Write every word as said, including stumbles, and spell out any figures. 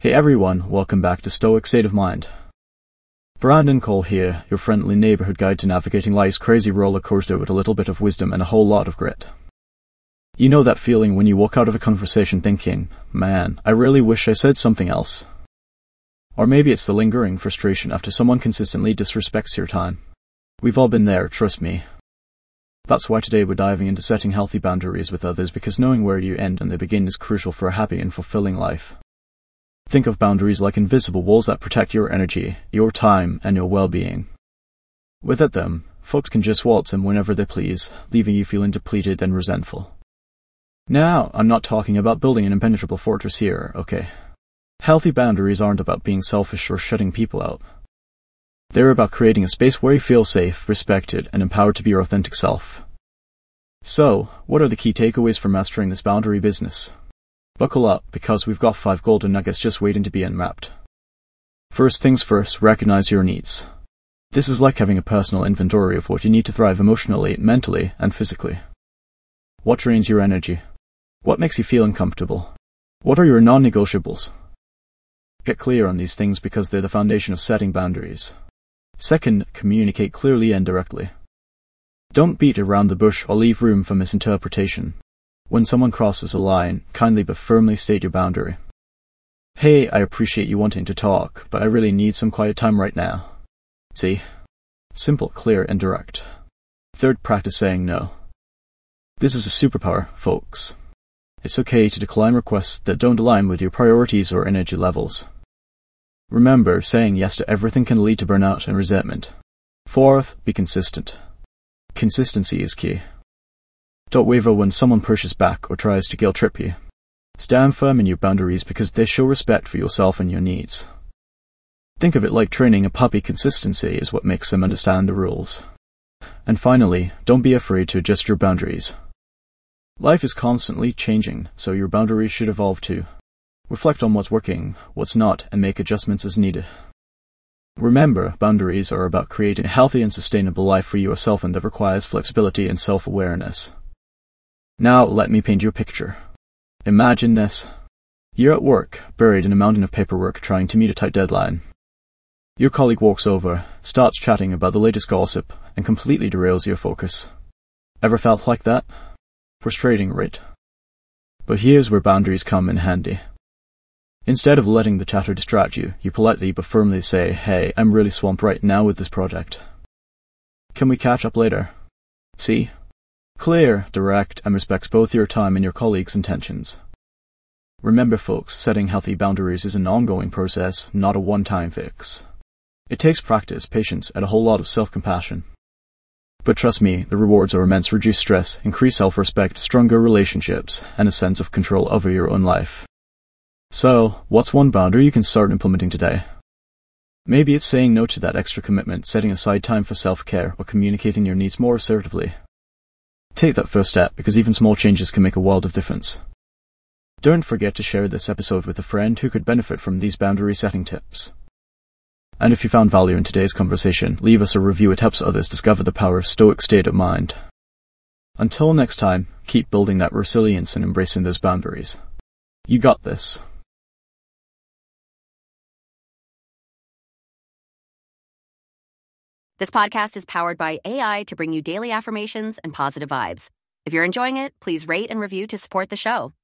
Hey everyone, welcome back to Stoic State of Mind. Brandon Cole here, your friendly neighborhood guide to navigating life's crazy roller coaster with a little bit of wisdom and a whole lot of grit. You know that feeling when you walk out of a conversation thinking, man, I really wish I said something else. Or maybe it's the lingering frustration after someone consistently disrespects your time. We've all been there, trust me. That's why today we're diving into setting healthy boundaries with others, because knowing where you end and they begin is crucial for a happy and fulfilling life. Think of boundaries like invisible walls that protect your energy, your time, and your well-being. Without them, folks can just waltz in whenever they please, leaving you feeling depleted and resentful. Now, I'm not talking about building an impenetrable fortress here, okay? Healthy boundaries aren't about being selfish or shutting people out. They're about creating a space where you feel safe, respected, and empowered to be your authentic self. So, what are the key takeaways for mastering this boundary business? Buckle up, because we've got five golden nuggets just waiting to be unwrapped. First things first, recognize your needs. This is like having a personal inventory of what you need to thrive emotionally, mentally, and physically. What drains your energy? What makes you feel uncomfortable? What are your non-negotiables? Get clear on these things because they're the foundation of setting boundaries. Second, communicate clearly and directly. Don't beat around the bush or leave room for misinterpretation. When someone crosses a line, kindly but firmly state your boundary. Hey, I appreciate you wanting to talk, but I really need some quiet time right now. See? Simple, clear, and direct. Third, practice saying no. This is a superpower, folks. It's okay to decline requests that don't align with your priorities or energy levels. Remember, saying yes to everything can lead to burnout and resentment. Fourth, be consistent. Consistency is key. Don't waver when someone pushes back or tries to guilt-trip you. Stand firm in your boundaries because they show respect for yourself and your needs. Think of it like training a puppy. Consistency is what makes them understand the rules. And finally, don't be afraid to adjust your boundaries. Life is constantly changing, so your boundaries should evolve too. Reflect on what's working, what's not, and make adjustments as needed. Remember, boundaries are about creating a healthy and sustainable life for yourself, and that requires flexibility and self-awareness. Now, let me paint you a picture. Imagine this. You're at work, buried in a mountain of paperwork, trying to meet a tight deadline. Your colleague walks over, starts chatting about the latest gossip, and completely derails your focus. Ever felt like that? Frustrating, right? But here's where boundaries come in handy. Instead of letting the chatter distract you, you politely but firmly say, hey, I'm really swamped right now with this project. Can we catch up later? See? Clear, direct, and respects both your time and your colleagues' intentions. Remember, folks, setting healthy boundaries is an ongoing process, not a one-time fix. It takes practice, patience, and a whole lot of self-compassion. But trust me, the rewards are immense: reduced stress, increased self-respect, stronger relationships, and a sense of control over your own life. So, what's one boundary you can start implementing today? Maybe it's saying no to that extra commitment, setting aside time for self-care, or communicating your needs more assertively. Take that first step, because even small changes can make a world of difference. Don't forget to share this episode with a friend who could benefit from these boundary setting tips. And if you found value in today's conversation, leave us a review. It helps others discover the power of Stoic state of mind. Until next time, keep building that resilience and embracing those boundaries. You got this. This podcast is powered by A I to bring you daily affirmations and positive vibes. If you're enjoying it, please rate and review to support the show.